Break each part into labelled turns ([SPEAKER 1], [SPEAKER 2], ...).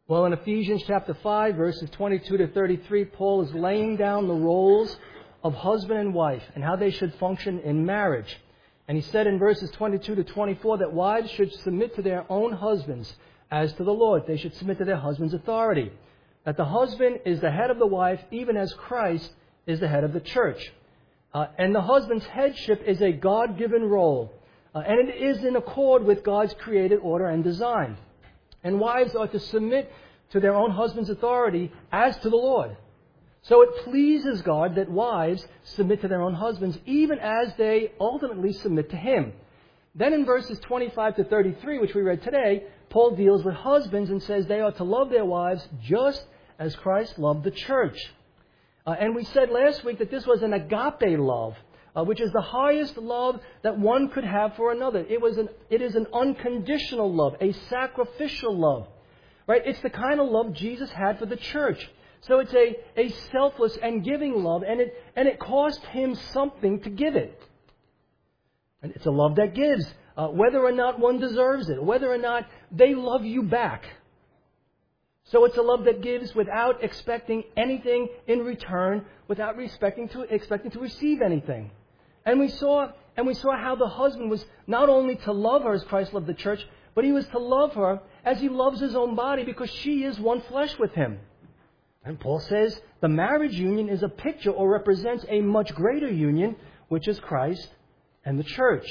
[SPEAKER 1] Well, in Ephesians chapter 5, verses 22 to 33, Paul is laying down the roles of husband and wife and how they should function in marriage. And he said in verses 22 to 24 that wives should submit to their own husbands as to the Lord. They should submit to their husband's authority. That the husband is the head of the wife, even as Christ is the head of the church. And the husband's headship is a God-given role. And it is in accord with God's created order and design. And wives are to submit to their own husband's authority as to the Lord. So it pleases God that wives submit to their own husbands, even as they ultimately submit to Him. Then in verses 25 to 33, which we read today, Paul deals with husbands and says they are to love their wives just as Christ loved the church. And we said last week that this was an agape love, which is the highest love that one could have for another. It is an unconditional love, a sacrificial love. Right? It's the kind of love Jesus had for the church. So it's a selfless and giving love, and it cost Him something to give it. And it's a love that gives, whether or not one deserves it, whether or not they love you back. So it's a love that gives without expecting anything in return, without expecting to receive anything. And we saw how the husband was not only to love her as Christ loved the church, but he was to love her as he loves his own body, because she is one flesh with him. And Paul says the marriage union is a picture or represents a much greater union, which is Christ and the church.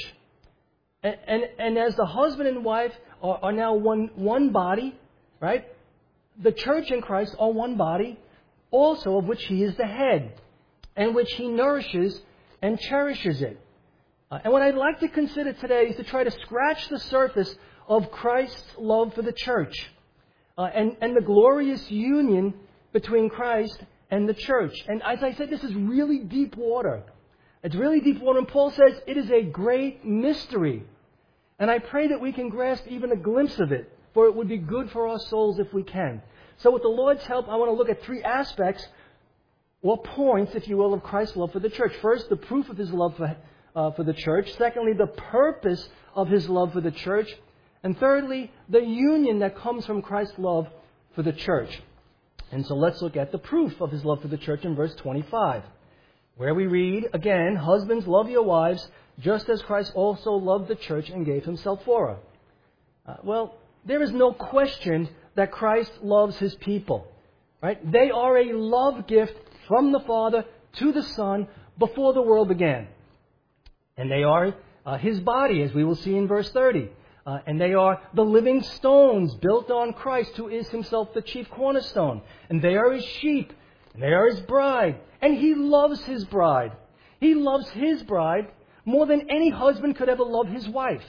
[SPEAKER 1] And as the husband and wife are now one body, right? The church and Christ are one body, also of which He is the head, and which He nourishes and cherishes it. And what I'd like to consider today is to try to scratch the surface of Christ's love for the church, and the glorious union between Christ and the church. And as I said, this is really deep water. It's really deep water, and Paul says it is a great mystery. And I pray that we can grasp even a glimpse of it, for it would be good for our souls if we can. So with the Lord's help, I want to look at three aspects, or points, if you will, of Christ's love for the church. First, the proof of His love for the church. Secondly, the purpose of His love for the church. And thirdly, the union that comes from Christ's love for the church. And so let's look at the proof of His love for the church in verse 25, where we read, again, "Husbands, love your wives, just as Christ also loved the church and gave Himself for her." Well, there is no question that Christ loves His people. Right? They are a love gift from the Father to the Son before the world began. And they are His body, as we will see in verse 30. And they are the living stones built on Christ, who is Himself the chief cornerstone. And they are His sheep. And they are His bride. And He loves His bride. He loves His bride more than any husband could ever love his wife.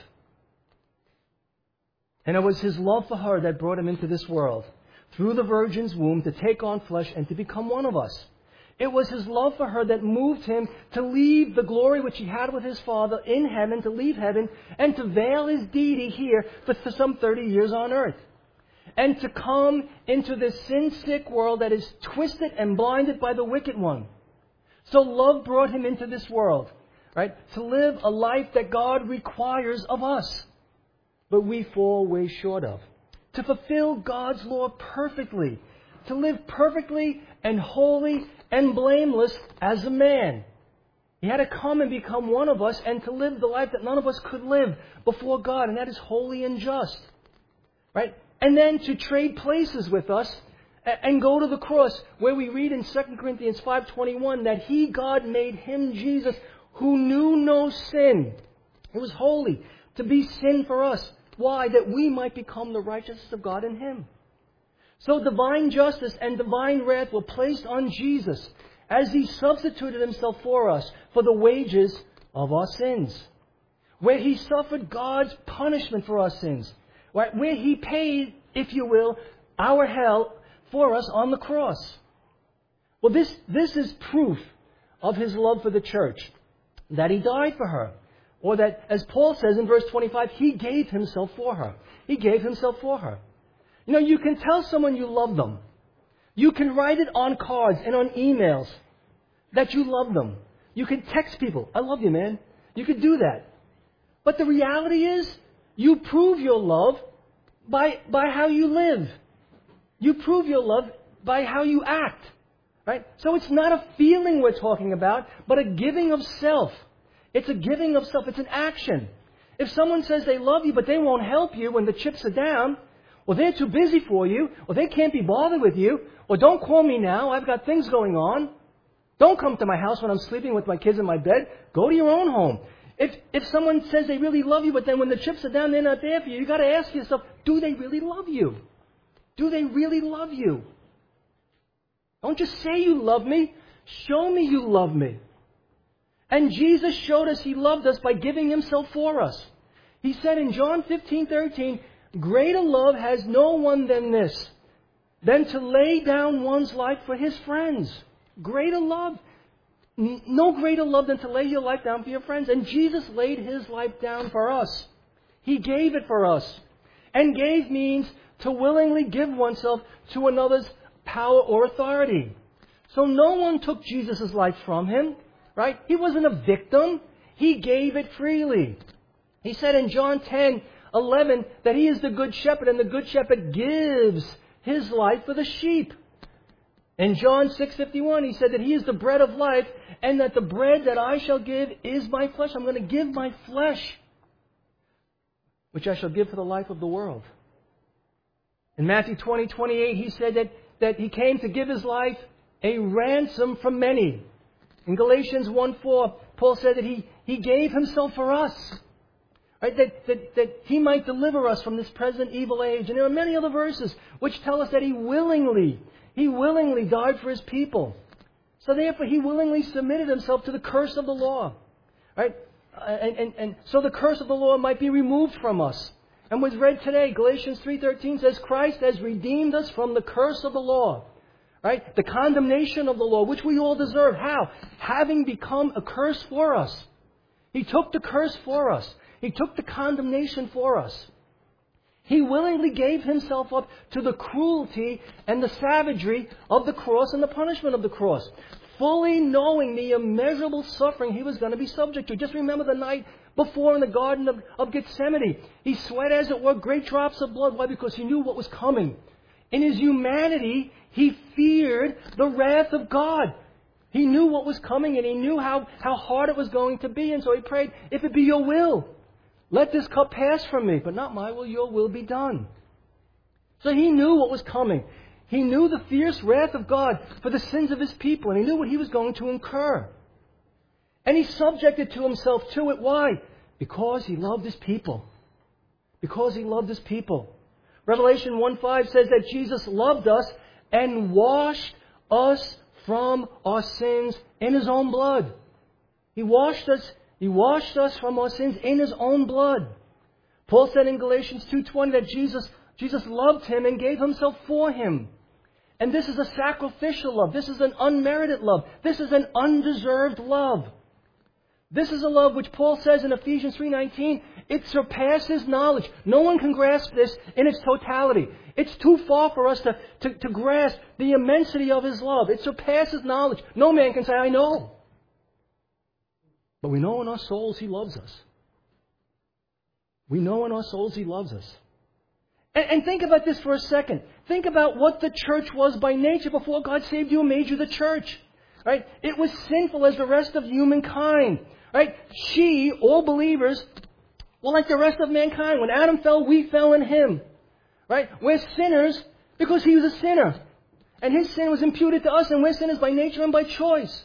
[SPEAKER 1] And it was His love for her that brought Him into this world, through the virgin's womb, to take on flesh and to become one of us. It was His love for her that moved Him to leave the glory which He had with His Father in heaven, to leave heaven, and to veil His deity here for some 30 years on earth. And to come into this sin-sick world that is twisted and blinded by the wicked one. So love brought Him into this world, right? To live a life that God requires of us, but we fall way short of. To fulfill God's law perfectly. To live perfectly and holy and blameless as a man. He had to come and become one of us and to live the life that none of us could live before God, and that is holy and just. Right? And then to trade places with us and go to the cross, where we read in 2 Corinthians 5:21 that He, God, made Him, Jesus, who knew no sin. He was holy, to be sin for us. Why? That we might become the righteousness of God in Him. So divine justice and divine wrath were placed on Jesus as He substituted Himself for us for the wages of our sins. Where He suffered God's punishment for our sins. Right? Where He paid, if you will, our hell for us on the cross. Well, this is proof of His love for the church. That He died for her. Or that, as Paul says in verse 25, He gave Himself for her. He gave Himself for her. You know, you can tell someone you love them. You can write it on cards and on emails that you love them. You can text people, "I love you, man." You could do that. But the reality is, you prove your love by how you live. You prove your love by how you act. Right? So it's not a feeling we're talking about, but a giving of self. It's a giving of self. It's an action. If someone says they love you, but they won't help you when the chips are down, or they're too busy for you, or they can't be bothered with you, or don't call me now, I've got things going on. Don't come to my house when I'm sleeping with my kids in my bed. Go to your own home. If someone says they really love you, but then when the chips are down, they're not there for you, you've got to ask yourself, do they really love you? Do they really love you? Don't just say you love me. Show me you love me. And Jesus showed us He loved us by giving Himself for us. He said in John 15:13, greater love has no one than this, than to lay down one's life for his friends. Greater love. No greater love than to lay your life down for your friends. And Jesus laid His life down for us. He gave it for us. And gave means to willingly give oneself to another's power or authority. So no one took Jesus' life from Him, right? He wasn't a victim. He gave it freely. He said in John 10:11 that He is the good shepherd, and the good shepherd gives His life for the sheep. In John 6:51, He said that He is the bread of life, and that the bread that I shall give is my flesh. I'm going to give my flesh, which I shall give for the life of the world. In Matthew 20:28, He said that He came to give His life a ransom for many. In Galatians 1:4, Paul said that He gave Himself for us. Right? That He might deliver us from this present evil age. And there are many other verses which tell us that He willingly died for His people. So therefore He willingly submitted Himself to the curse of the law. Right? And so the curse of the law might be removed from us. And was read today, Galatians 3:13 says, Christ has redeemed us from the curse of the law. Right? The condemnation of the law, which we all deserve. How? Having become a curse for us. He took the curse for us. He took the condemnation for us. He willingly gave Himself up to the cruelty and the savagery of the cross and the punishment of the cross, fully knowing the immeasurable suffering He was going to be subject to. Just remember the night before in the Garden of Gethsemane. He sweat, as it were, great drops of blood. Why? Because He knew what was coming. In His humanity, He feared the wrath of God. He knew what was coming, and He knew how hard it was going to be. And so He prayed, if it be your will, let this cup pass from me, but not my will, your will be done. So He knew what was coming. He knew the fierce wrath of God for the sins of His people, and He knew what He was going to incur. And He subjected to Himself to it. Why? Because He loved His people. Because He loved His people. Revelation 1:5 says that Jesus loved us and washed us from our sins in His own blood. He washed us from our sins in His own blood. Paul said in Galatians 2:20 that Jesus loved him and gave Himself for him. And this is a sacrificial love. This is an unmerited love. This is an undeserved love. This is a love which Paul says in Ephesians 3:19, it surpasses knowledge. No one can grasp this in its totality. It's too far for us to grasp the immensity of His love. It surpasses knowledge. No man can say, I know. But we know in our souls He loves us. We know in our souls He loves us. And think about this for a second. Think about what the church was by nature before God saved you and made you the church. Right? It was sinful as the rest of humankind. Right? All believers, were like the rest of mankind. When Adam fell, we fell in him. Right? We're sinners because he was a sinner. And his sin was imputed to us, and we're sinners by nature and by choice.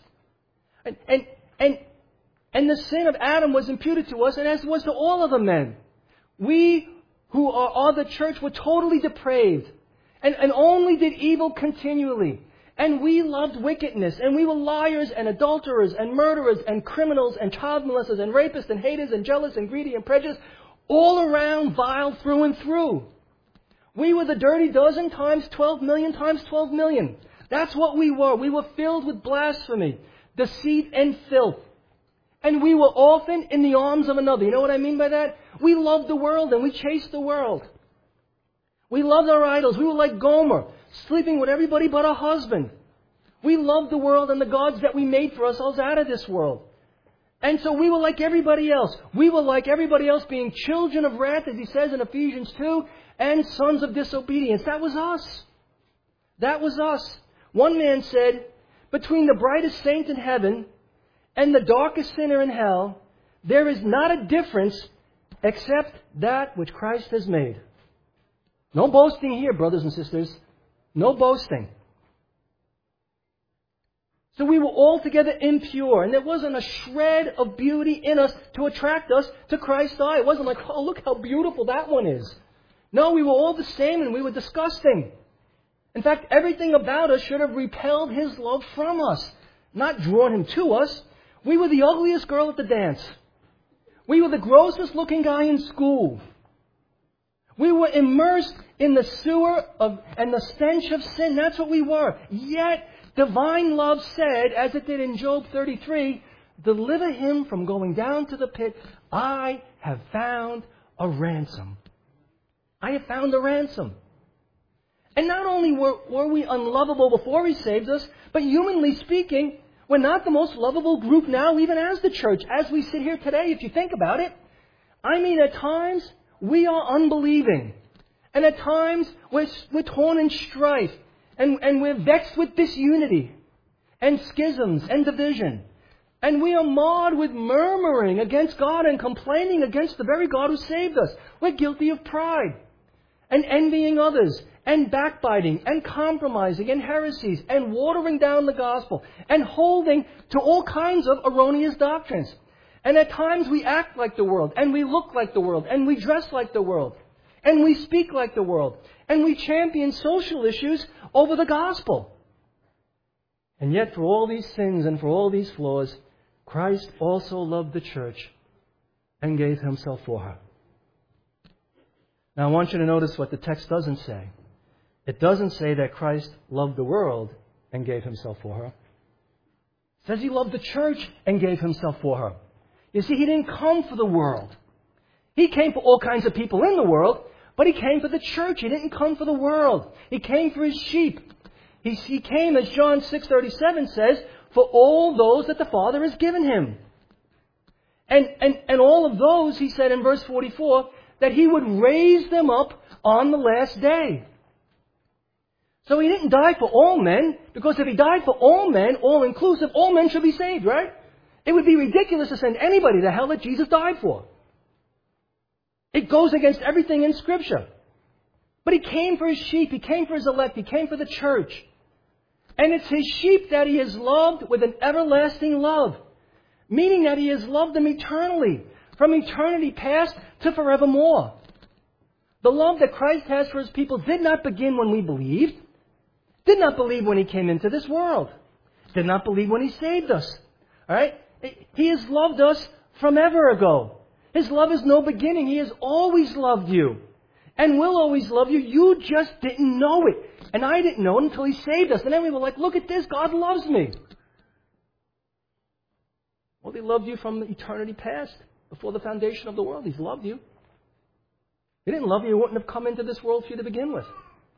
[SPEAKER 1] And the sin of Adam was imputed to us, and as it was to all of the men. We who are the church were totally depraved and only did evil continually. And we loved wickedness, and we were liars and adulterers and murderers and criminals and child molesters and rapists and haters and jealous and greedy and prejudiced, all around vile through and through. We were the dirty dozen times 12 million times 12 million. That's what we were. We were filled with blasphemy, deceit, and filth. And we were often in the arms of another. You know what I mean by that? We loved the world and we chased the world. We loved our idols. We were like Gomer, sleeping with everybody but our husband. We loved the world and the gods that we made for ourselves out of this world. And so we were like everybody else. We were like everybody else, being children of wrath, as he says in Ephesians 2, and sons of disobedience. That was us. That was us. One man said, between the brightest saint in heaven and the darkest sinner in hell, there is not a difference except that which Christ has made. No boasting here, brothers and sisters. No boasting. So we were altogether impure, and there wasn't a shred of beauty in us to attract us to Christ's eye. It wasn't like, oh, look how beautiful that one is. No, we were all the same, and we were disgusting. In fact, everything about us should have repelled His love from us, not drawn Him to us. We were the ugliest girl at the dance. We were the grossest looking guy in school. We were immersed in the sewer and the stench of sin. That's what we were. Yet, divine love said, as it did in Job 33, deliver him from going down to the pit. I have found a ransom. I have found a ransom. And not only were we unlovable before He saved us, but humanly speaking, we're not the most lovable group now, even as the church, as we sit here today, if you think about it. I mean, at times, we are unbelieving. And at times, we're torn in strife. And we're vexed with disunity and schisms and division. And we are marred with murmuring against God and complaining against the very God who saved us. We're guilty of pride and envying others and backbiting and compromising and heresies and watering down the gospel and holding to all kinds of erroneous doctrines. And at times we act like the world, and we look like the world, and we dress like the world, and we speak like the world, and we champion social issues over the gospel. And yet, for all these sins and for all these flaws, Christ also loved the church and gave Himself for her. Now, I want you to notice what the text doesn't say. It doesn't say that Christ loved the world and gave Himself for her. It says He loved the church and gave Himself for her. You see, He didn't come for the world. He came for all kinds of people in the world, but He came for the church. He didn't come for the world. He came for His sheep. He came, as John 6:37 says, for all those that the Father has given Him. And all of those, He said in verse 44, that He would raise them up on the last day. So He didn't die for all men, because if He died for all men, all inclusive, all men should be saved, right? It would be ridiculous to send anybody to hell that Jesus died for. It goes against everything in Scripture. But He came for His sheep. He came for His elect. He came for the church. And it's His sheep that He has loved with an everlasting love. Meaning that He has loved them eternally. From eternity past to forevermore. The love that Christ has for His people did not begin when we believed. Did not believe when He came into this world. Did not believe when He saved us. All right? He has loved us from ever ago. His love is no beginning. He has always loved you. And will always love you. You just didn't know it. And I didn't know it until He saved us. And then we were like, look at this. God loves me. Well, He loved you from eternity past. Before the foundation of the world, He's loved you. He didn't love you, He wouldn't have come into this world for you to begin with.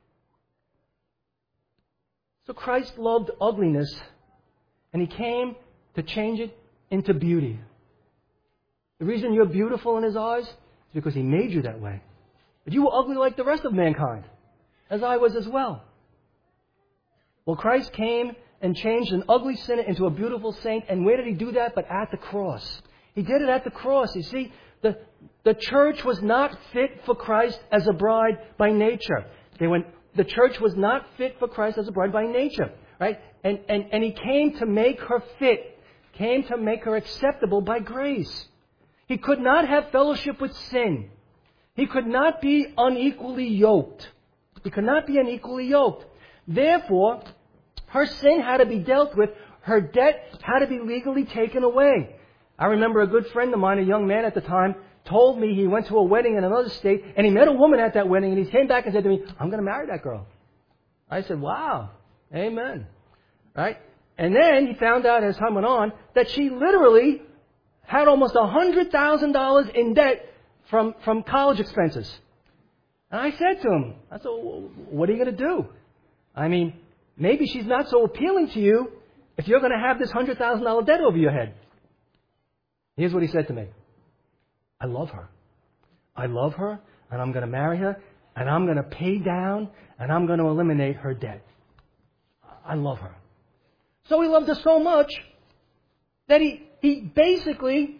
[SPEAKER 1] So Christ loved ugliness, and He came to change it into beauty. The reason you're beautiful in His eyes is because He made you that way. But you were ugly like the rest of mankind, as I was as well. Well, Christ came and changed an ugly sinner into a beautiful saint. And where did He do that? But at the cross. He did it at the cross. You see, the church was not fit for Christ as a bride by nature. The church was not fit for Christ as a bride by nature. Right? And He came to make her fit. Came to make her acceptable by grace. He could not have fellowship with sin. He could not be unequally yoked. He could not be unequally yoked. Therefore, her sin had to be dealt with. Her debt had to be legally taken away. I remember a good friend of mine, a young man at the time, told me he went to a wedding in another state, and he met a woman at that wedding, and he came back and said to me, I'm going to marry that girl. I said, wow, amen. Right? And then he found out as time went on that she literally had almost $100,000 in debt from college expenses. And I said to him, what are you going to do? I mean, maybe she's not so appealing to you if you're going to have this $100,000 debt over your head. Here's what he said to me. I love her. I love her, and I'm going to marry her, and I'm going to pay down, and I'm going to eliminate her debt. I love her. So he loved her so much that he basically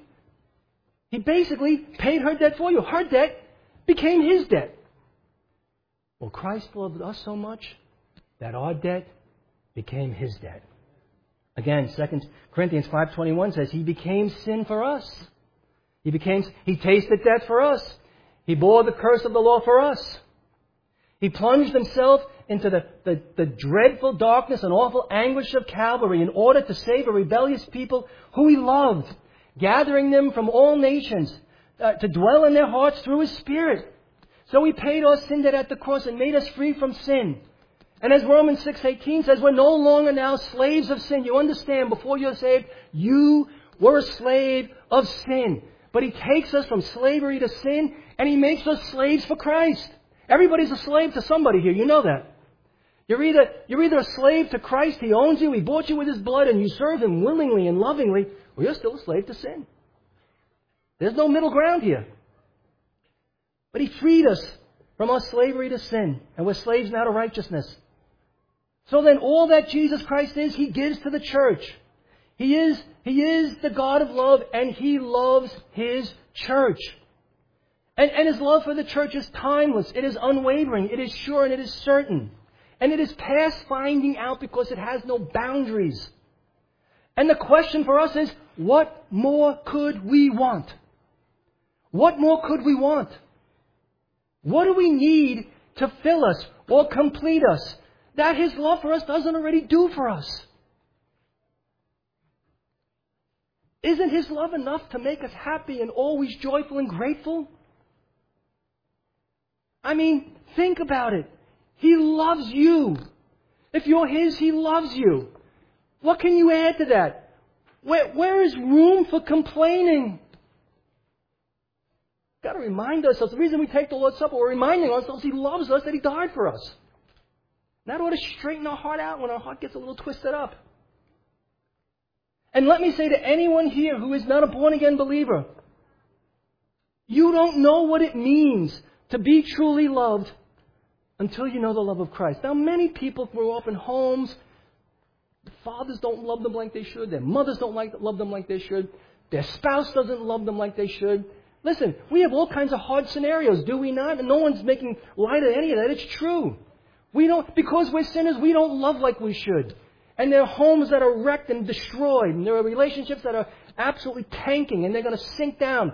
[SPEAKER 1] paid her debt for you. Her debt became his debt. Well, Christ loved us so much that our debt became his debt. Again, 2 Corinthians 5:21 says he became sin for us. He tasted death for us. He bore the curse of the law for us. He plunged himself into the dreadful darkness and awful anguish of Calvary in order to save a rebellious people who he loved, gathering them from all nations to dwell in their hearts through his Spirit. So he paid our sin debt at the cross and made us free from sin. And as Romans 6:18 says, we're no longer now slaves of sin. You understand, before you're saved, you were a slave of sin. But he takes us from slavery to sin and he makes us slaves for Christ. Everybody's a slave to somebody here. You know that. You're either a slave to Christ, he owns you, he bought you with his blood, and you serve him willingly and lovingly, or you're still a slave to sin. There's no middle ground here. But he freed us from our slavery to sin, and we're slaves now to righteousness. So then all that Jesus Christ is, he gives to the church. He is the God of love, and he loves his church. And his love for the church is timeless. It is unwavering. It is sure, and it is certain. And it is past finding out because it has no boundaries. And the question for us is, what more could we want? What more could we want? What do we need to fill us or complete us that his love for us doesn't already do for us? Isn't his love enough to make us happy and always joyful and grateful? I mean, think about it. He loves you. If you're his, he loves you. What can you add to that? Where is room for complaining? We've got to remind ourselves. The reason we take the Lord's Supper, we're reminding ourselves he loves us, that he died for us. And that ought to straighten our heart out when our heart gets a little twisted up. And let me say to anyone here who is not a born-again believer, you don't know what it means to be truly loved until you know the love of Christ. Now, many people grow up in homes. Fathers don't love them like they should. Their mothers don't love them like they should. Their spouse doesn't love them like they should. Listen, we have all kinds of hard scenarios, do we not? And no one's making light of any of that. It's true. Because we're sinners, we don't love like we should. And there are homes that are wrecked and destroyed. And there are relationships that are absolutely tanking and they're going to sink down.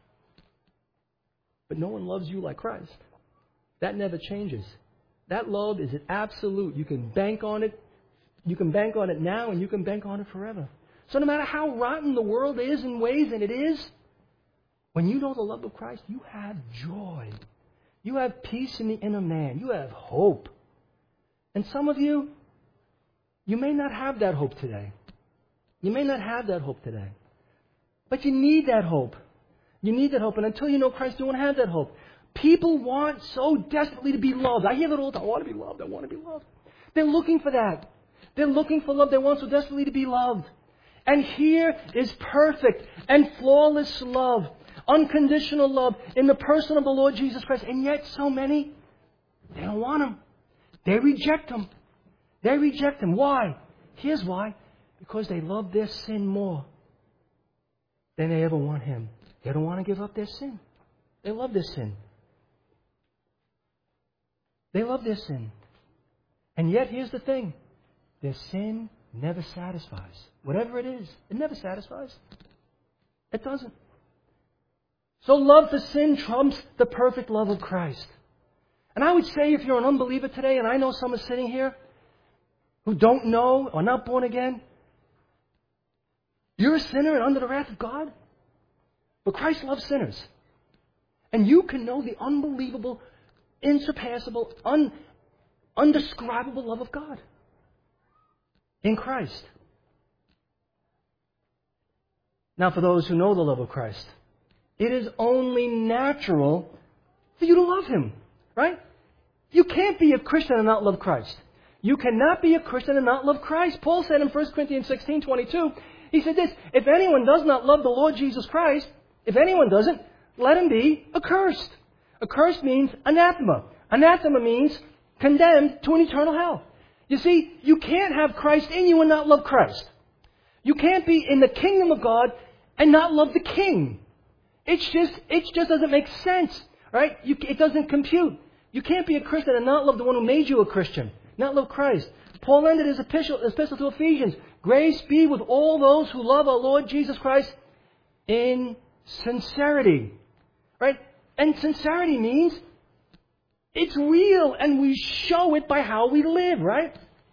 [SPEAKER 1] But no one loves you like Christ. That never changes. That love is an absolute. You can bank on it. You can bank on it now and you can bank on it forever. So no matter how rotten the world is in ways, and it is, when you know the love of Christ, you have joy. You have peace in the inner man. You have hope. And some of you, you may not have that hope today. You may not have that hope today. But you need that hope. You need that hope. And until you know Christ, you won't have that hope. People want so desperately to be loved. I hear that all the time. I want to be loved. I want to be loved. They're looking for that. They're looking for love. They want so desperately to be loved. And here is perfect and flawless love, unconditional love in the person of the Lord Jesus Christ. And yet so many, they don't want Him. They reject Him. They reject Him. Why? Here's why. Because they love their sin more than they ever want Him. They don't want to give up their sin. They love their sin. They love their sin. And yet, here's the thing. Their sin never satisfies. Whatever it is, it never satisfies. It doesn't. So love for sin trumps the perfect love of Christ. And I would say if you're an unbeliever today, and I know some are sitting here who don't know or not born again, you're a sinner and under the wrath of God. But Christ loves sinners. And you can know the unbelievable, insurpassable, undescribable love of God in Christ. Now, for those who know the love of Christ, it is only natural for you to love Him, right? You can't be a Christian and not love Christ. You cannot be a Christian and not love Christ. Paul said in 1 Corinthians 16:22, he said this, if anyone does not love the Lord Jesus Christ, if anyone doesn't, let him be accursed. Accursed means anathema. Anathema means condemned to an eternal hell. You see, you can't have Christ in you and not love Christ. You can't be in the kingdom of God and not love the King. It just doesn't make sense, right? It doesn't compute. You can't be a Christian and not love the one who made you a Christian, not love Christ. Paul ended his epistle to Ephesians. Grace be with all those who love our Lord Jesus Christ in sincerity, right? And sincerity means it's real and we show it by how we live, right?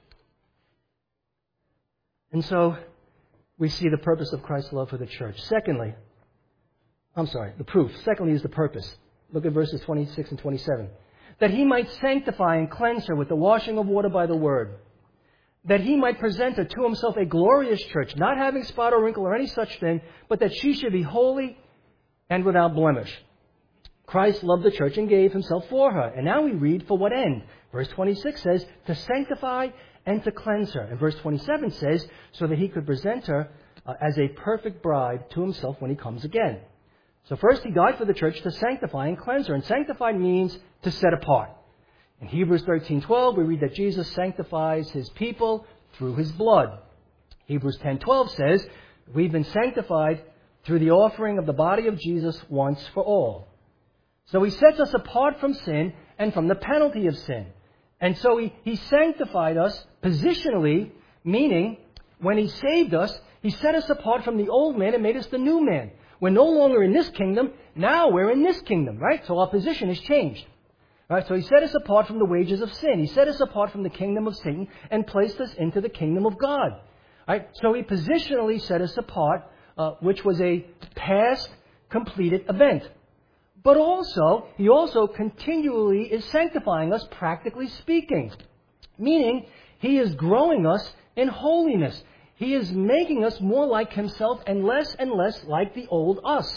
[SPEAKER 1] And so we see the purpose of Christ's love for the church. The proof. Secondly is the purpose. Look at verses 26 and 27. That he might sanctify and cleanse her with the washing of water by the word. That he might present her to himself a glorious church, not having spot or wrinkle or any such thing, but that she should be holy and without blemish. Christ loved the church and gave himself for her. And now we read, for what end? Verse 26 says, to sanctify and to cleanse her. And verse 27 says, so that he could present her as a perfect bride to himself when he comes again. So first he died for the church to sanctify and cleanse her. And sanctified means to set apart. In Hebrews 13:12, we read that Jesus sanctifies his people through his blood. Hebrews 10:12 says, we've been sanctified through the offering of the body of Jesus once for all. So he sets us apart from sin and from the penalty of sin. And so he sanctified us positionally, meaning when he saved us, he set us apart from the old man and made us the new man. We're no longer in this kingdom, now we're in this kingdom, right? So our position has changed. Right? So he set us apart from the wages of sin. He set us apart from the kingdom of Satan and placed us into the kingdom of God. Right? So he positionally set us apart, which was a past completed event. But also, he also continually is sanctifying us, practically speaking. Meaning, he is growing us in holiness. He is making us more like himself and less like the old us.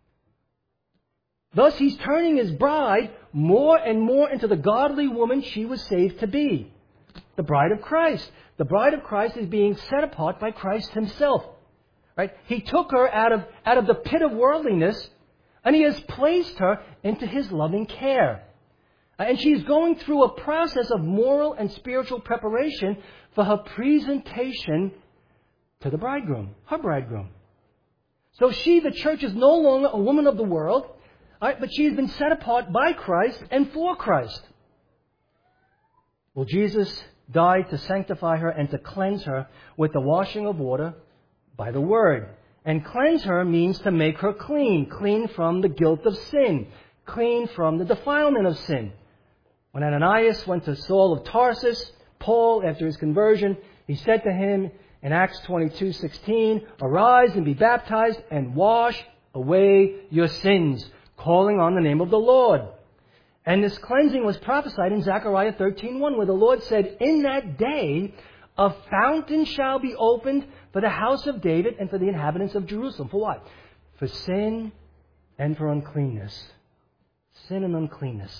[SPEAKER 1] Thus, he's turning his bride more and more into the godly woman she was saved to be. The bride of Christ. The bride of Christ is being set apart by Christ himself. Right? He took her out of the pit of worldliness, and he has placed her into his loving care. And she's going through a process of moral and spiritual preparation for her presentation to the bridegroom, her bridegroom. So she, the church, is no longer a woman of the world, right, but she has been set apart by Christ and for Christ. Well, Jesus died to sanctify her and to cleanse her with the washing of water by the word. And cleanse her means to make her clean, clean from the guilt of sin, clean from the defilement of sin. When Ananias went to Saul of Tarsus, Paul, after his conversion, he said to him in Acts 22:16, arise and be baptized and wash away your sins, calling on the name of the Lord. And this cleansing was prophesied in Zechariah 13:1, where the Lord said, in that day a fountain shall be opened for the house of David and for the inhabitants of Jerusalem. For what? For sin and for uncleanness. Sin and uncleanness.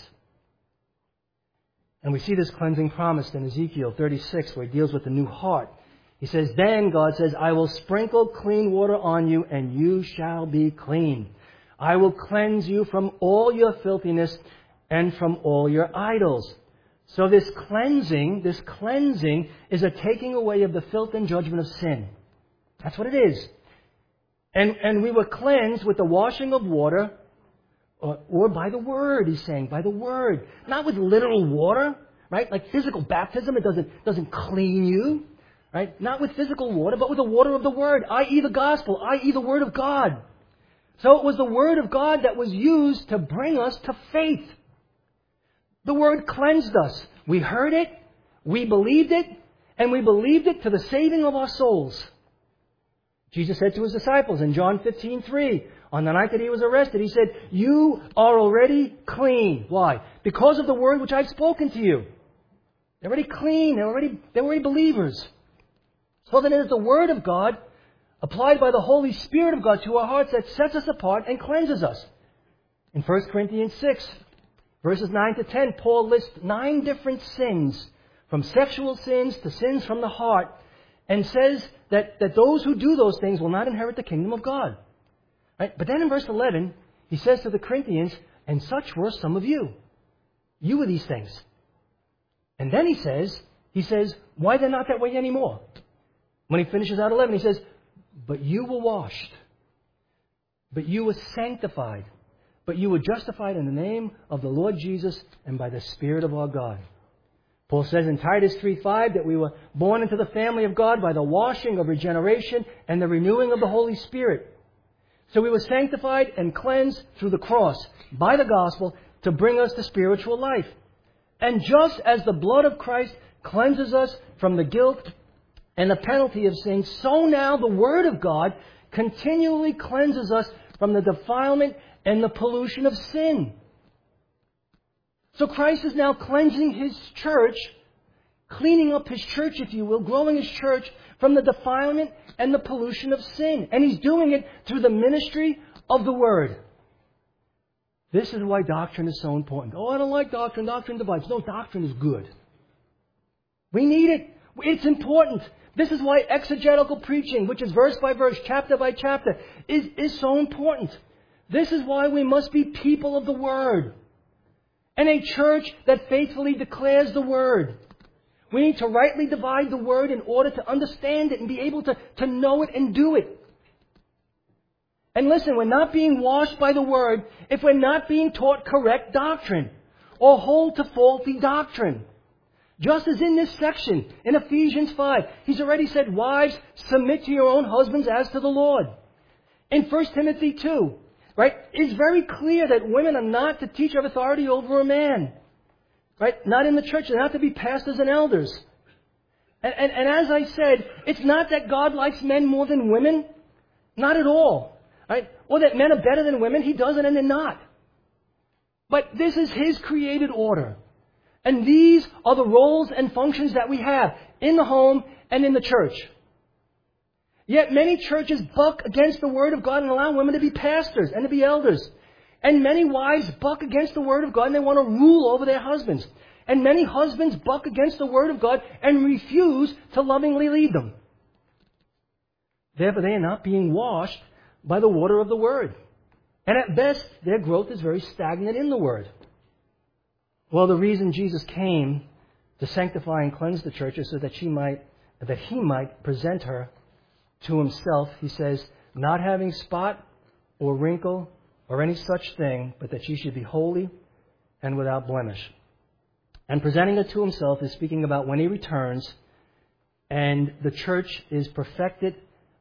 [SPEAKER 1] And we see this cleansing promised in Ezekiel 36, where he deals with the new heart. He says, then, God says, I will sprinkle clean water on you, and you shall be clean. I will cleanse you from all your filthiness and from all your idols. So this cleansing is a taking away of the filth and judgment of sin. That's what it is. And we were cleansed with the washing of water, or by the word, he's saying, by the word. Not with literal water, right? Like physical baptism, it doesn't clean you, right? Not with physical water, but with the water of the word, i.e. the gospel, i.e. the word of God. So it was the word of God that was used to bring us to faith. The word cleansed us. We heard it, we believed it, and we believed it to the saving of our souls. Jesus said to his disciples in John 15:3, on the night that he was arrested, he said, you are already clean. Why? Because of the word which I've spoken to you. They're already clean. They're already believers. So then it is the word of God applied by the Holy Spirit of God to our hearts that sets us apart and cleanses us. In 1 Corinthians 6, verses 9 to 10, Paul lists 9 different sins, from sexual sins to sins from the heart, and says that those who do those things will not inherit the kingdom of God. Right? But then in verse 11, he says to the Corinthians, and such were some of you. You were these things. And then he says, he says, why they're not that way anymore? When he finishes out 11, he says, but you were washed, but you were sanctified, but you were justified in the name of the Lord Jesus and by the Spirit of our God. Paul says in Titus 3:5 that we were born into the family of God by the washing of regeneration and the renewing of the Holy Spirit. So we were sanctified and cleansed through the cross by the gospel to bring us to spiritual life. And just as the blood of Christ cleanses us from the guilt and the penalty of sin, so now the Word of God continually cleanses us from the defilement and the pollution of sin. So Christ is now cleansing His church, cleaning up His church, if you will, growing His church from the defilement and the pollution of sin. And He's doing it through the ministry of the Word. This is why doctrine is so important. Oh, I don't like doctrine. Doctrine divides. No, doctrine is good. We need it. It's important. This is why exegetical preaching, which is verse by verse, chapter by chapter, is so important. This is why we must be people of the Word. And a church that faithfully declares the Word. We need to rightly divide the Word in order to understand it and be able to know it and do it. And listen, we're not being washed by the Word if we're not being taught correct doctrine or hold to faulty doctrine. Just as in this section, in Ephesians 5, he's already said, wives, submit to your own husbands as to the Lord. In 1 Timothy 2, right, it's very clear that women are not to teach of authority over a man. Right? Not in the church. They're not to be pastors and elders. And as I said, it's not that God likes men more than women. Not at all. Right? Or that men are better than women. He doesn't and they're not. But this is His created order. And these are the roles and functions that we have in the home and in the church. Yet many churches buck against the Word of God and allow women to be pastors and to be elders. And many wives buck against the Word of God and they want to rule over their husbands. And many husbands buck against the Word of God and refuse to lovingly lead them. Therefore, they are not being washed by the water of the Word. And at best, their growth is very stagnant in the Word. Well, the reason Jesus came to sanctify and cleanse the church is so that He might present her to Himself, he says, not having spot or wrinkle or any such thing, but that she should be holy and without blemish. And presenting it to Himself is speaking about when He returns and the church is perfected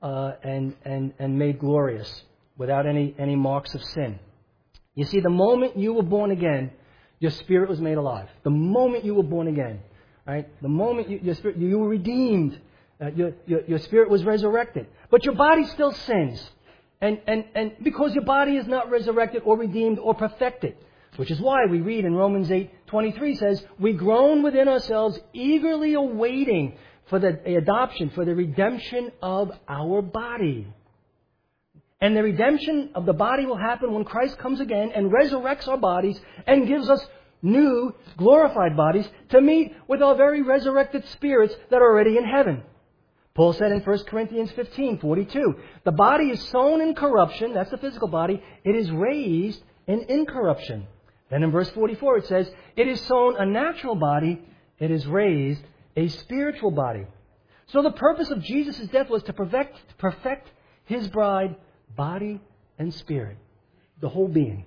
[SPEAKER 1] and made glorious without any marks of sin. You see, the moment you were born again, your spirit was made alive. The moment you were born again, right? The moment you were redeemed, your spirit was resurrected. But your body still sins. And because your body is not resurrected or redeemed or perfected, which is why we read in Romans 8:23 says, we groan within ourselves, eagerly awaiting for the adoption, for the redemption of our body. And the redemption of the body will happen when Christ comes again and resurrects our bodies and gives us new, glorified bodies to meet with our very resurrected spirits that are already in heaven. Paul said in 1 Corinthians 15:42, the body is sown in corruption, that's the physical body, it is raised in incorruption. Then in verse 44 it says, it is sown a natural body, it is raised a spiritual body. So the purpose of Jesus' death was to perfect His bride, body and spirit, the whole being.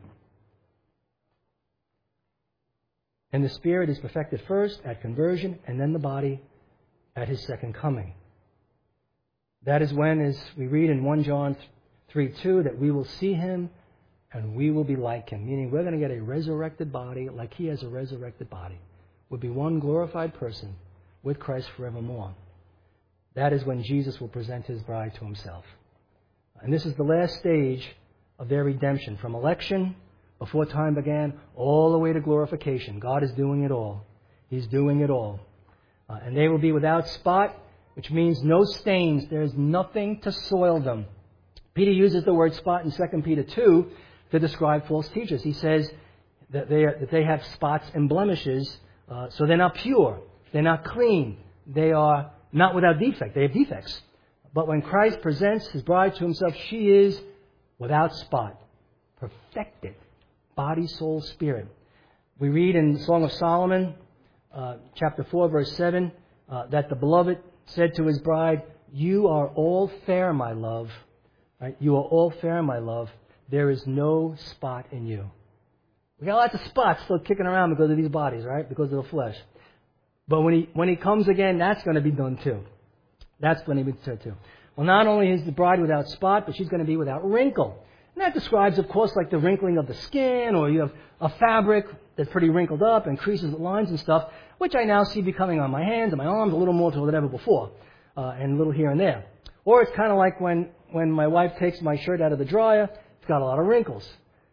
[SPEAKER 1] And the spirit is perfected first at conversion and then the body at His second coming. That is when, as we read in 1 John 3:2, that we will see Him and we will be like Him. Meaning we're going to get a resurrected body like He has a resurrected body. We'll be one glorified person with Christ forevermore. That is when Jesus will present His bride to Himself. And this is the last stage of their redemption. From election, before time began, all the way to glorification. God is doing it all. He's doing it all. And they will be without spot, which means no stains. There is nothing to soil them. Peter uses the word spot in 2 Peter 2 to describe false teachers. He says that they have spots and blemishes, so they're not pure. They're not clean. They are not without defect. They have defects. But when Christ presents His bride to Himself, she is without spot, perfected, body, soul, spirit. We read in the Song of Solomon, chapter 4, verse 7, that the beloved said to his bride, "You are all fair, my love. Right? You are all fair, my love. There is no spot in you." We got lots of spots still kicking around because of these bodies, right? Because of the flesh. But when he comes again, that's going to be done too. That's going to be done too. Well, not only is the bride without spot, but she's going to be without wrinkle. And that describes, of course, like the wrinkling of the skin, or you have a fabric that's pretty wrinkled up and creases with lines and stuff, which I now see becoming on my hands and my arms a little more than ever before, and a little here and there. Or it's kind of like when my wife takes my shirt out of the dryer, it's got a lot of wrinkles.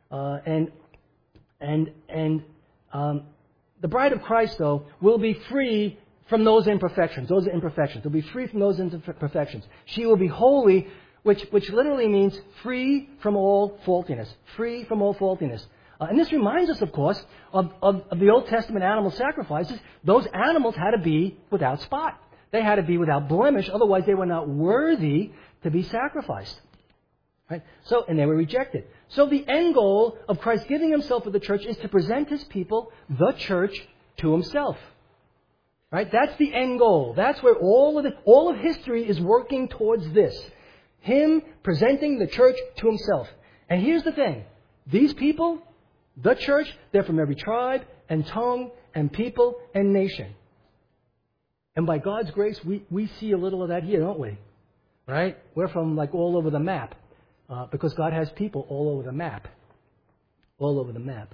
[SPEAKER 1] The bride of Christ, though, will be free from those imperfections. Those are imperfections. They'll be free from those imperfections. She will be holy, which literally means free from all faultiness. Free from all faultiness. And this reminds us, of course, of the Old Testament animal sacrifices. Those animals had to be without spot. They had to be without blemish. Otherwise, they were not worthy to be sacrificed. Right? And they were rejected. So the end goal of Christ giving himself for the church is to present his people, the church, to himself. Right? That's the end goal. That's where all of history is working towards this. Him presenting the church to himself. And here's the thing. These people, the church, they're from every tribe and tongue and people and nation. And by God's grace, we see a little of that here, don't we? Right? We're from like all over the map. Because God has people all over the map. All over the map.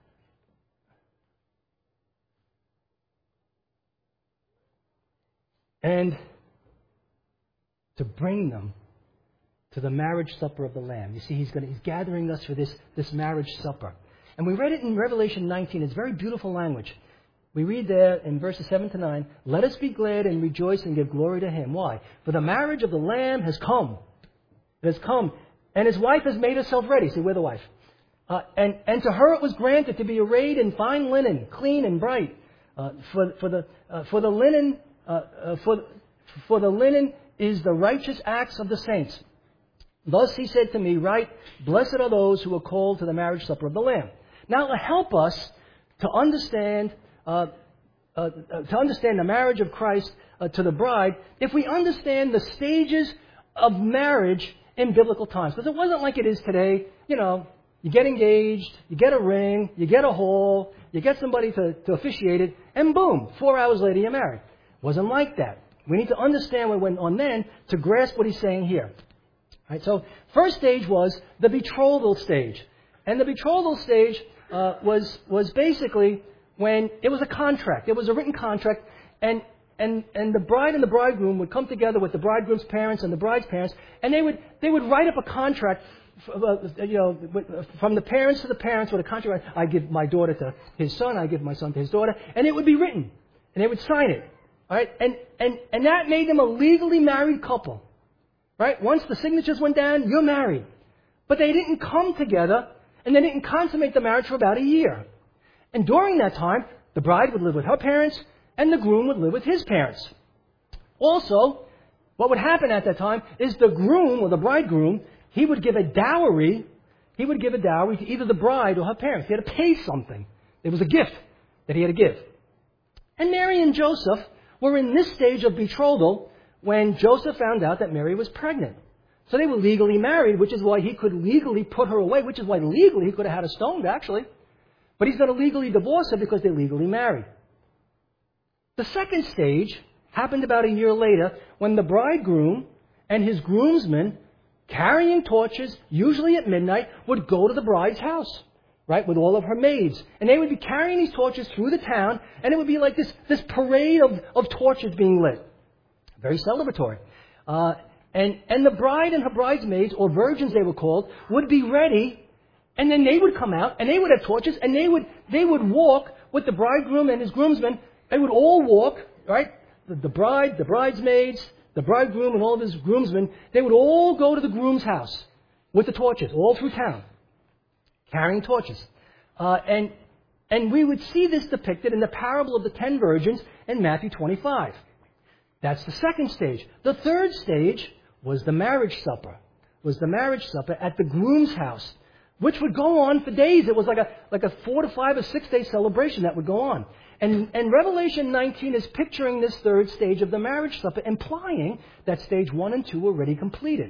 [SPEAKER 1] And to bring them to the marriage supper of the Lamb. You see, he's gathering us for this marriage supper. And we read it in Revelation 19. It's very beautiful language. We read there in verses 7 to 9, "Let us be glad and rejoice and give glory to him." Why? "For the marriage of the Lamb has come." It has come. And his wife has made herself ready. See, we're the wife. And to her it was granted to be arrayed in fine linen, clean and bright. For the linen is the righteous acts of the saints. Thus he said to me, "Write, blessed are those who are called to the marriage supper of the Lamb." Now, to help us to understand the marriage of Christ to the bride, if we understand the stages of marriage in biblical times. Because it wasn't like it is today. You know, you get engaged, you get a ring, you get a hall, you get somebody to officiate it, and boom, 4 hours later you're married. It wasn't like that. We need to understand what went on then to grasp what he's saying here. All right, so first stage was the betrothal stage. And the betrothal stage was basically when it was a contract. It was a written contract, and the bride and the bridegroom would come together with the bridegroom's parents and the bride's parents, and they would write up a contract, from the parents to the parents with a contract. I give my daughter to his son, I give my son to his daughter, and it would be written, and they would sign it. All right, and that made them a legally married couple. Right? Once the signatures went down, you're married. But they didn't come together, and they didn't consummate the marriage for about a year. And during that time, the bride would live with her parents, and the groom would live with his parents. Also, what would happen at that time is the groom or the bridegroom, he would give a dowry. He would give a dowry to either the bride or her parents. He had to pay something. It was a gift that he had to give. And Mary and Joseph were in this stage of betrothal when Joseph found out that Mary was pregnant. So they were legally married, which is why he could legally put her away, which is why legally he could have had her stoned, actually. But he's going to legally divorce her because they're legally married. The second stage happened about a year later when the bridegroom and his groomsmen, carrying torches, usually at midnight, would go to the bride's house, right, with all of her maids. And they would be carrying these torches through the town, and it would be like this parade of torches being lit. Very celebratory. And the bride and her bridesmaids, or virgins they were called, would be ready, and then they would come out, and they would have torches, and they would walk with the bridegroom and his groomsmen. They would all walk, right? The bride, the bridesmaids, the bridegroom, and all of his groomsmen, they would all go to the groom's house with the torches, all through town, carrying torches. And we would see this depicted in the parable of the 10 virgins in Matthew 25. That's the second stage. The third stage was the marriage supper. Was the marriage supper at the groom's house, which would go on for days. It was like a 4 to 5 or 6 day celebration that would go on. And Revelation 19 is picturing this third stage of the marriage supper, implying that stage 1 and 2 were already completed.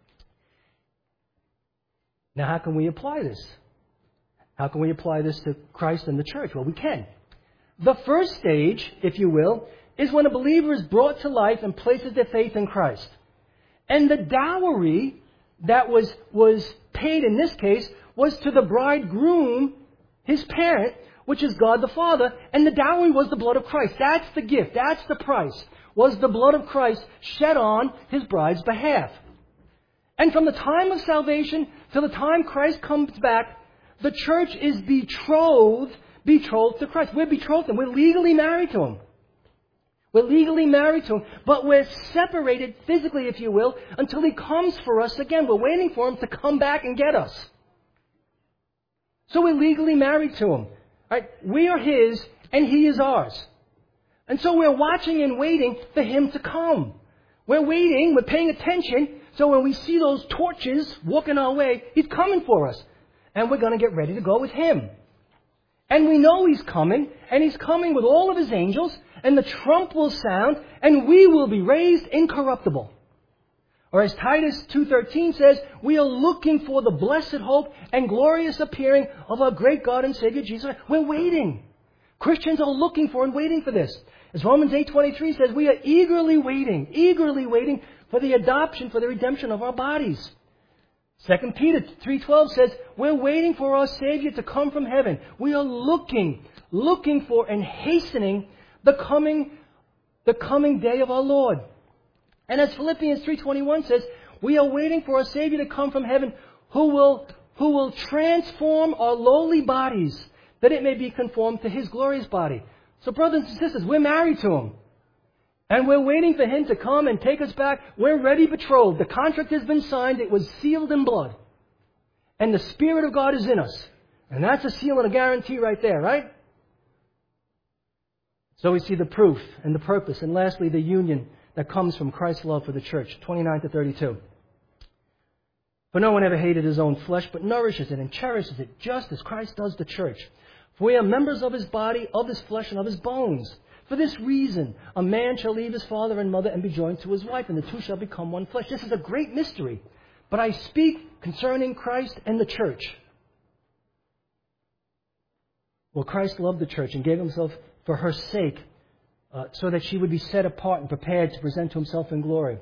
[SPEAKER 1] Now, how can we apply this? How can we apply this to Christ and the church? Well, we can. The first stage, if you will, is when a believer is brought to life and places their faith in Christ. And the dowry that was paid in this case was to the bridegroom, his parent, which is God the Father, and the dowry was the blood of Christ. That's the gift. That's the price. Was the blood of Christ shed on his bride's behalf. And from the time of salvation till the time Christ comes back, the church is betrothed to Christ. We're betrothed to Him. We're legally married to Him. We're legally married to Him, but we're separated physically, if you will, until He comes for us again. We're waiting for Him to come back and get us. So we're legally married to Him. Right? We are His and He is ours. And so we're watching and waiting for Him to come. We're waiting, we're paying attention, so when we see those torches walking our way, He's coming for us. And we're going to get ready to go with Him. And we know He's coming, and He's coming with all of His angels, and the trump will sound, and we will be raised incorruptible. Or as Titus 2:13 says, we are looking for the blessed hope and glorious appearing of our great God and Savior Jesus. We're waiting. Christians are looking for and waiting for this. As Romans 8:23 says, we are eagerly waiting for the adoption, for the redemption of our bodies. 2 Peter 3:12 says, we're waiting for our Savior to come from heaven. We are looking for and hastening the coming day of our Lord. And as Philippians 3:21 says, we are waiting for our Savior to come from heaven who will transform our lowly bodies that it may be conformed to His glorious body. So brothers and sisters, we're married to Him. And we're waiting for Him to come and take us back. We're ready betrothed. The contract has been signed. It was sealed in blood. And the Spirit of God is in us. And that's a seal and a guarantee right there, right? So we see the proof and the purpose. And lastly, the union that comes from Christ's love for the church. 29 to 32. For no one ever hated his own flesh, but nourishes it and cherishes it, just as Christ does the church. For we are members of His body, of His flesh, and of His bones. For this reason, a man shall leave his father and mother and be joined to his wife, and the two shall become one flesh. This is a great mystery. But I speak concerning Christ and the church. Well, Christ loved the church and gave Himself for her sake, so that she would be set apart and prepared to present to Himself in glory.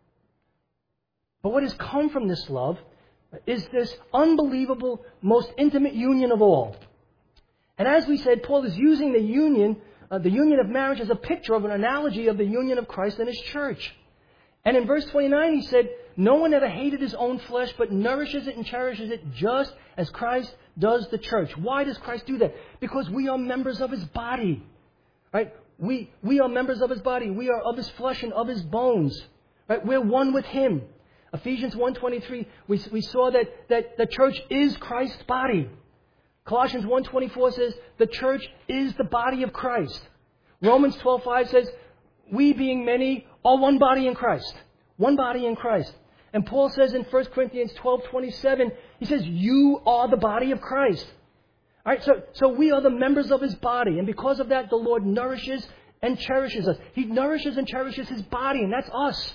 [SPEAKER 1] But what has come from this love is this unbelievable, most intimate union of all. And as we said, Paul is using the union of marriage as a picture of an analogy of the union of Christ and His church. And in verse 29 he said, no one ever hated his own flesh, but nourishes it and cherishes it just as Christ does the church. Why does Christ do that? Because we are members of His body. Right? We are members of His body. We are of His flesh and of His bones. Right? We're one with Him. Ephesians 1:23, we saw that the church is Christ's body. Colossians 1:24 says the church is the body of Christ. Romans 12:5 says we being many are one body in Christ. One body in Christ. And Paul says in 1 Corinthians 12:27, he says you are the body of Christ. All right, so we are the members of His body. And because of that, the Lord nourishes and cherishes us. He nourishes and cherishes His body, and that's us.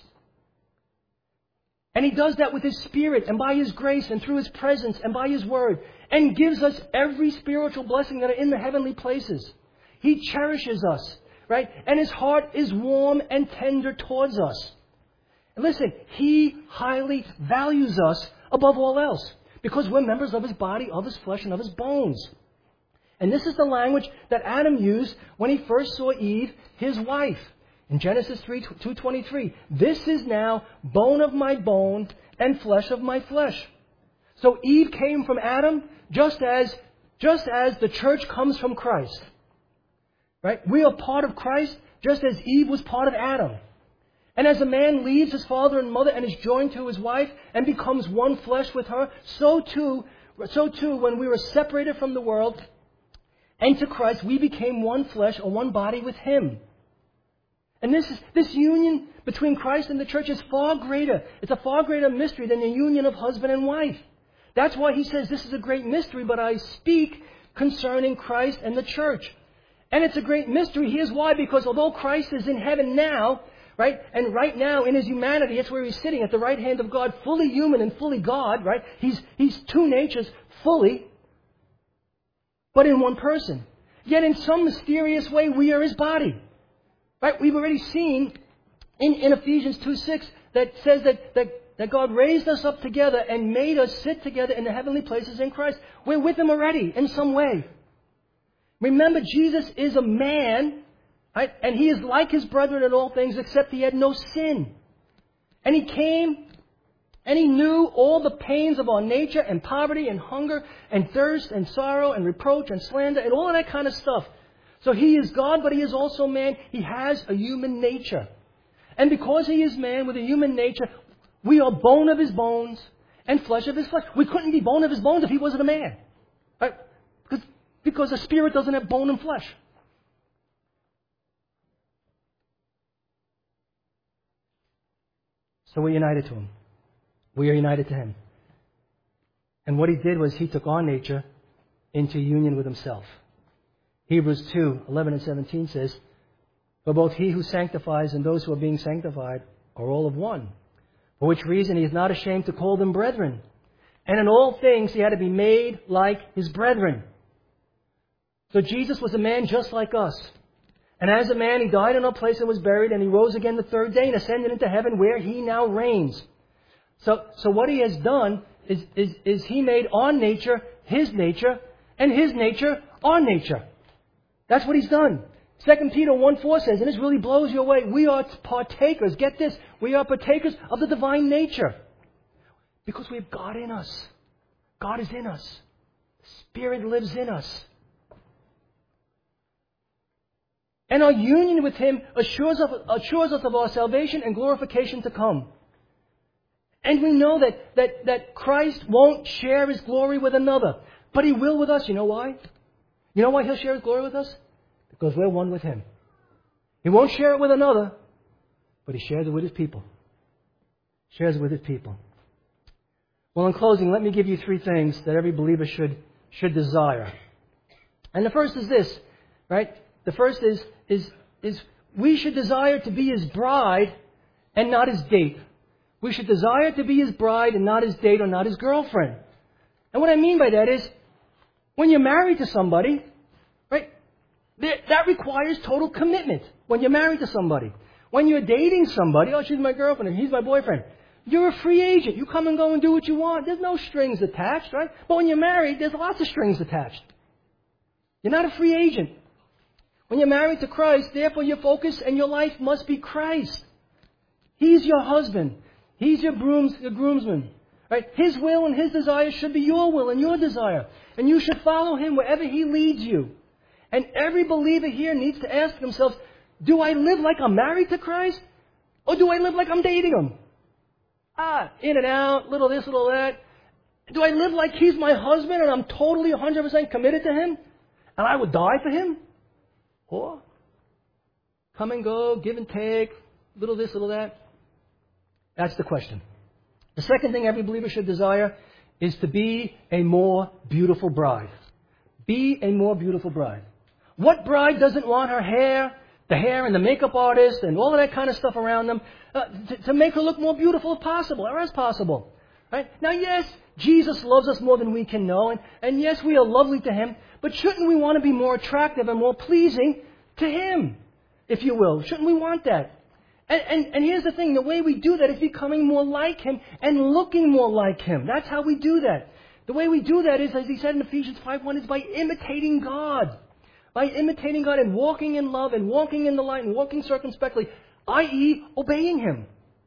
[SPEAKER 1] And He does that with His Spirit and by His grace and through His presence and by His Word. And gives us every spiritual blessing that are in the heavenly places. He cherishes us, right? And His heart is warm and tender towards us. And listen, He highly values us above all else. Because we're members of His body, of His flesh, and of His bones. And this is the language that Adam used when he first saw Eve, his wife. In Genesis 2:23, this is now bone of my bone and flesh of my flesh. So Eve came from Adam just as the church comes from Christ. Right? We are part of Christ just as Eve was part of Adam. And as a man leaves his father and mother and is joined to his wife and becomes one flesh with her, so too when we were separated from the world and to Christ, we became one flesh or one body with Him. And this union between Christ and the church is far greater. It's a far greater mystery than the union of husband and wife. That's why he says this is a great mystery, but I speak concerning Christ and the church. And it's a great mystery. Here's why. Because although Christ is in heaven now, right, and right now in his humanity, it's where he's sitting at the right hand of God, fully human and fully God, right? He's two natures fully, but in one person. Yet in some mysterious way, we are his body. Right? We've already seen in Ephesians 2:6 that says that God raised us up together and made us sit together in the heavenly places in Christ. We're with him already in some way. Remember, Jesus is a man, right? And he is like his brethren in all things, except he had no sin. And he came and he knew all the pains of our nature and poverty and hunger and thirst and sorrow and reproach and slander and all of that kind of stuff. So he is God, but he is also man. He has a human nature. And because he is man with a human nature, we are bone of his bones and flesh of his flesh. We couldn't be bone of his bones if he wasn't a man. Right? Because a spirit doesn't have bone and flesh. So we're united to him. We are united to him. And what he did was he took our nature into union with himself. Hebrews 2:11 and 17 says, "For both he who sanctifies and those who are being sanctified are all of one. For which reason he is not ashamed to call them brethren. And in all things he had to be made like his brethren." So Jesus was a man just like us. And as a man, he died in our place and was buried, and he rose again the third day and ascended into heaven, where he now reigns. So what he has done is he made our nature his nature, and his nature our nature. That's what he's done. 2 Peter 1:4 says, and this really blows you away, we are partakers, get this, we are partakers of the divine nature. Because we have God in us. God is in us. The Spirit lives in us. And our union with him assures us of our salvation and glorification to come. And we know that Christ won't share his glory with another, but he will with us. You know why? You know why he'll share his glory with us? Because we're one with him. He won't share it with another, but he shares it with his people. Shares it with his people. Well, in closing, let me give you 3 things that every believer should desire. And the first is this, right? The first is we should desire to be his bride and not his date. We should desire to be his bride and not his date or not his girlfriend. And what I mean by that is, when you're married to somebody, right, that requires total commitment when you're married to somebody. When you're dating somebody, oh, she's my girlfriend and he's my boyfriend, you're a free agent. You come and go and do what you want. There's no strings attached, right? But when you're married, there's lots of strings attached. You're not a free agent. When you're married to Christ, therefore your focus and your life must be Christ. He's your husband. He's your groomsman. Right? His will and his desire should be your will and your desire. And you should follow him wherever he leads you. And every believer here needs to ask themselves, do I live like I'm married to Christ? Or do I live like I'm dating him? In and out, little this, little that. Do I live like he's my husband and I'm totally 100% committed to him? And I would die for him? Or come and go, give and take, little this, little that? That's the question. The second thing every believer should desire is to be a more beautiful bride. Be a more beautiful bride. What bride doesn't want her hair, the hair and the makeup artist and all of that kind of stuff around them to make her look more beautiful if possible, or as possible? Right? Now, yes, Jesus loves us more than we can know, and yes, we are lovely to him, but shouldn't we want to be more attractive and more pleasing to him, if you will? Shouldn't we want that? And here's the thing, the way we do that is becoming more like him and looking more like him. That's how we do that. The way we do that is, as he said in Ephesians 5:1, is by imitating God. By imitating God and walking in love and walking in the light and walking circumspectly, i.e. obeying him.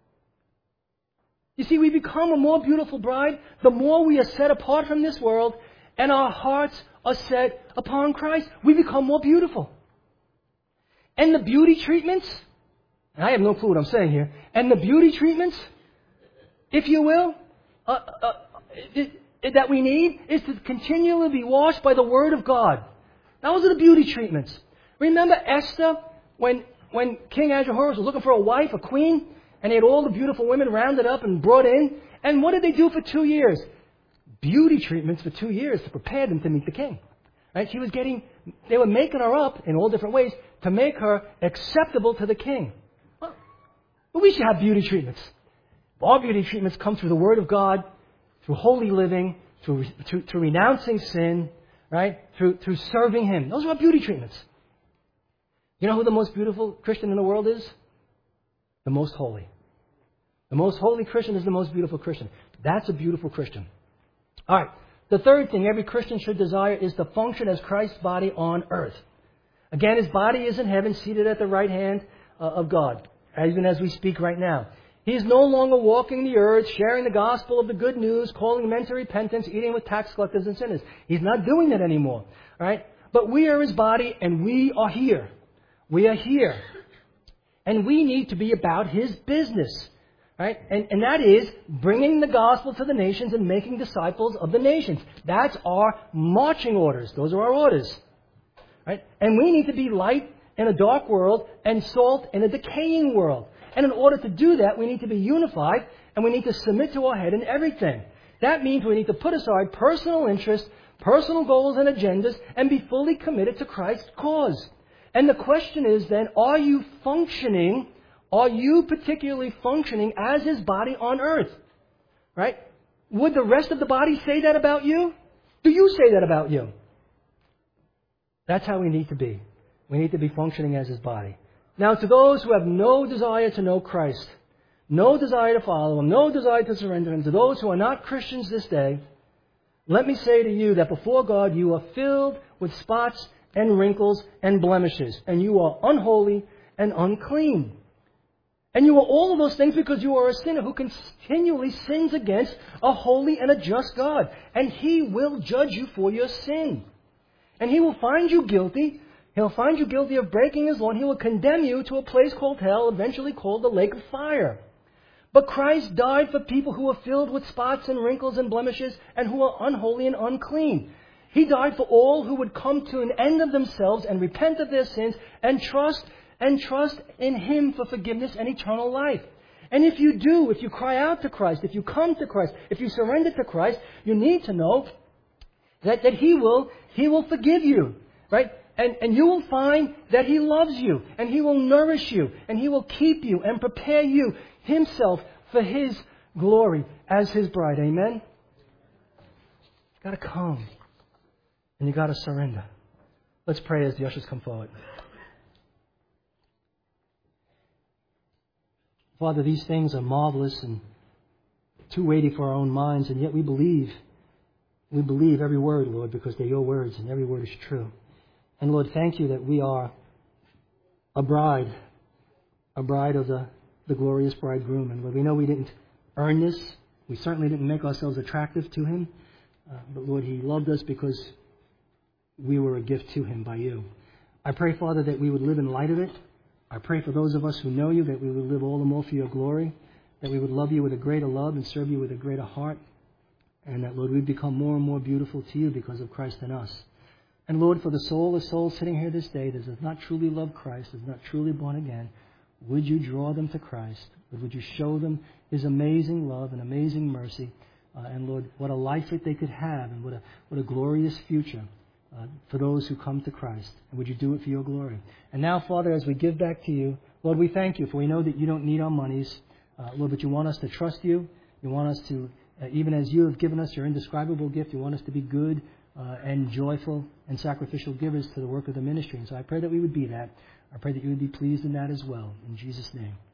[SPEAKER 1] You see, we become a more beautiful bride the more we are set apart from this world and our hearts are set upon Christ. We become more beautiful. And the beauty treatments, and I have no clue what I'm saying here, and the beauty treatments, if you will, that we need is to continually be washed by the Word of God. Those are the beauty treatments. Remember Esther, when King Ahasuerus was looking for a wife, a queen, and they had all the beautiful women rounded up and brought in, and what did they do for 2 years? beauty treatments for 2 years to prepare them to meet the king. Right? They were making her up in all different ways to make her acceptable to the king. Well, we should have beauty treatments. All beauty treatments come through the Word of God, through holy living, through renouncing sin, right? Through serving Him. Those are our beauty treatments. You know who the most beautiful Christian in the world is? The most holy. The most holy Christian is the most beautiful Christian. That's a beautiful Christian. All right. The third thing every Christian should desire is to function as Christ's body on earth. Again, His body is in heaven, seated at the right hand of God, even as we speak right now. He is no longer walking the earth, sharing the gospel of the good news, calling men to repentance, eating with tax collectors and sinners. He's not doing that anymore. Right? But we are His body, and we are here. We are here. And we need to be about His business. Right? And that is bringing the gospel to the nations and making disciples of the nations. That's our marching orders. Those are our orders. Right? And we need to be light in a dark world and salt in a decaying world. And in order to do that, we need to be unified and we need to submit to our head in everything. That means we need to put aside personal interests, personal goals and agendas, and be fully committed to Christ's cause. And the question is then, are you particularly functioning as His body on earth? Right? Would the rest of the body say that about you? Do you say that about you? That's how we need to be. We need to be functioning as His body. Now, to those who have no desire to know Christ, no desire to follow Him, no desire to surrender Him, to those who are not Christians this day, let me say to you that before God you are filled with spots and wrinkles and blemishes, and you are unholy and unclean. And you are all of those things because you are a sinner who continually sins against a holy and a just God. And He will judge you for your sin. And He will find you guilty. He'll find you guilty of breaking His law, and He will condemn you to a place called hell, eventually called the lake of fire. But Christ died for people who are filled with spots and wrinkles and blemishes and who are unholy and unclean. He died for all who would come to an end of themselves and repent of their sins and trust in Him for forgiveness and eternal life. And if you do, if you cry out to Christ, if you come to Christ, if you surrender to Christ, you need to know that He will forgive you, right? And you will find that He loves you, and He will nourish you, and He will keep you and prepare you Himself for His glory as His bride. Amen? You've got to come, and you've got to surrender. Let's pray as the ushers come forward. Father, these things are marvelous and too weighty for our own minds, and yet we believe every word, Lord, because they're Your words, and every word is true. And Lord, thank You that we are a bride of the glorious bridegroom. And Lord, we know we didn't earn this. We certainly didn't make ourselves attractive to Him. But Lord, He loved us because we were a gift to Him by You. I pray, Father, that we would live in light of it. I pray for those of us who know You that we would live all the more for Your glory, that we would love You with a greater love and serve You with a greater heart, and that, Lord, we'd become more and more beautiful to You because of Christ in us. And Lord, for the soul sitting here this day that does not truly love Christ, is not truly born again, would You draw them to Christ? Would You show them His amazing love and amazing mercy? And Lord, what a life that they could have, and what a glorious future for those who come to Christ. And would You do it for Your glory? And now, Father, as we give back to You, Lord, we thank You, for we know that You don't need our monies, Lord, but You want us to trust You. You want us to, even as You have given us Your indescribable gift, You want us to be good and joyful and sacrificial givers to the work of the ministry. And so I pray that we would be that. I pray that You would be pleased in that as well. In Jesus' name.